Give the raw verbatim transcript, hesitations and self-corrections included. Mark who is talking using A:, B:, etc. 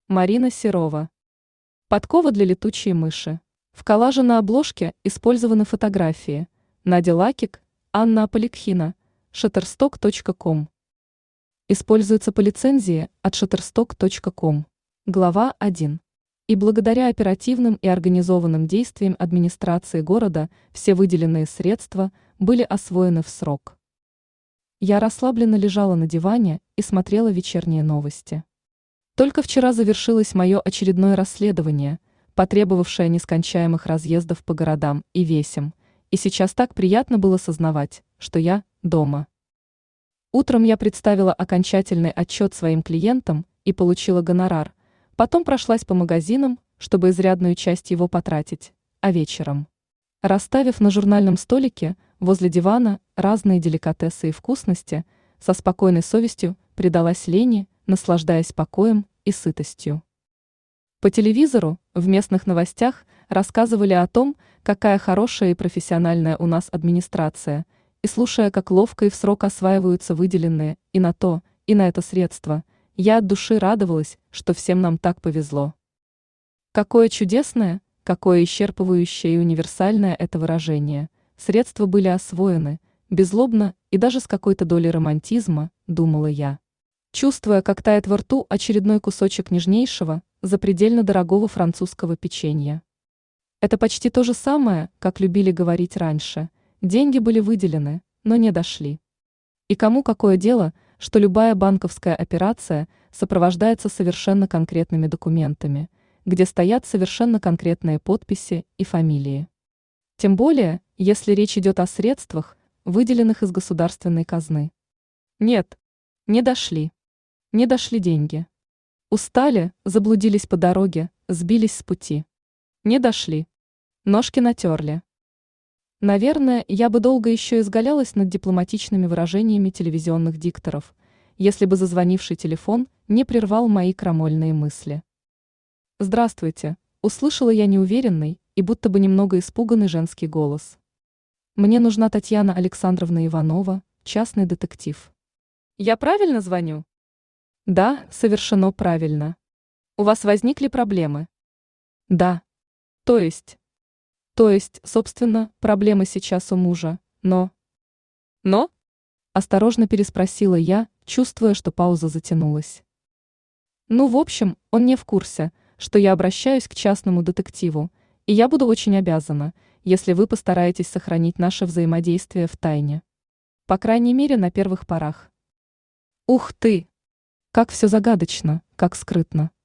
A: Марина Серова. Подкова для летучей мыши. В коллаже на обложке использованы фотографии. Надя Лакик, Анна Аполикхина, шаттерсток точка ком. Используется по лицензии от шаттерсток точка ком. Глава один. И благодаря оперативным и организованным действиям администрации города все выделенные средства были освоены в срок. Я расслабленно лежала на диване и смотрела вечерние новости. Только вчера завершилось мое очередное расследование, потребовавшее нескончаемых разъездов по городам и весям, и сейчас так приятно было сознавать, что я дома. Утром я представила окончательный отчет своим клиентам и получила гонорар, потом прошлась по магазинам, чтобы изрядную часть его потратить, а вечером, расставив на журнальном столике возле дивана разные деликатесы и вкусности, со спокойной совестью предалась лени, наслаждаясь покоем и сытостью. По телевизору в местных новостях рассказывали о том, какая хорошая и профессиональная у нас администрация, и слушая, как ловко и в срок осваиваются выделенные и на то, и на это средства, я от души радовалась, что всем нам так повезло. Какое чудесное, какое исчерпывающее и универсальное это выражение. Средства были освоены, беззлобно и даже с какой-то долей романтизма, думала я, чувствуя, как тает во рту очередной кусочек нежнейшего, запредельно дорогого французского печенья. Это почти то же самое, как любили говорить раньше. Деньги были выделены, но не дошли. И кому какое дело, что любая банковская операция сопровождается совершенно конкретными документами, где стоят совершенно конкретные подписи и фамилии. Тем более, если речь идет о средствах, выделенных из государственной казны. Нет, не дошли. Не дошли деньги. Устали, заблудились по дороге, сбились с пути. Не дошли. Ножки натерли. Наверное, я бы долго еще изгалялась над дипломатичными выражениями телевизионных дикторов, если бы зазвонивший телефон не прервал мои крамольные мысли. «Здравствуйте», — услышала я неуверенный и будто бы немного испуганный женский голос. «Мне нужна Татьяна Александровна Иванова, частный детектив». «Я правильно звоню?» «Да, совершено правильно. У вас возникли проблемы?» «Да. То есть?» «То есть, собственно, проблемы сейчас у мужа, но...» «Но?» – осторожно переспросила я, чувствуя, что пауза затянулась. «Ну, в общем, он не в курсе, что я обращаюсь к частному детективу, и я буду очень обязана, если вы постараетесь сохранить наше взаимодействие в тайне. По крайней мере, на первых порах». Ух ты! Как все загадочно, как скрытно.